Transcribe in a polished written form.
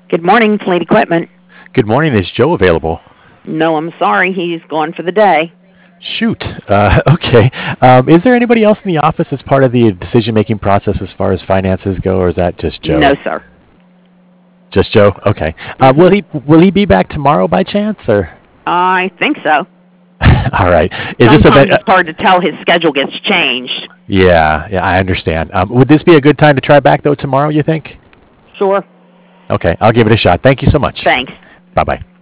Good morning, Fleet Equipment. Good morning. Is Joe available? No, I'm sorry. He's gone for the day. Shoot. Okay. Is there anybody else in the office as part of the decision-making process as far as finances go, or is that just No, Joe? sir. Just Joe. Okay. Will hmm he be back tomorrow by chance, or? I think so. All right. Is this Sometimes event? it's hard to tell. His schedule gets changed. Yeah. Yeah. I understand. Would this be a good time to try back though tomorrow? You think? Sure. Okay. I'll give it a shot. Thank you so much. Thanks. Bye bye.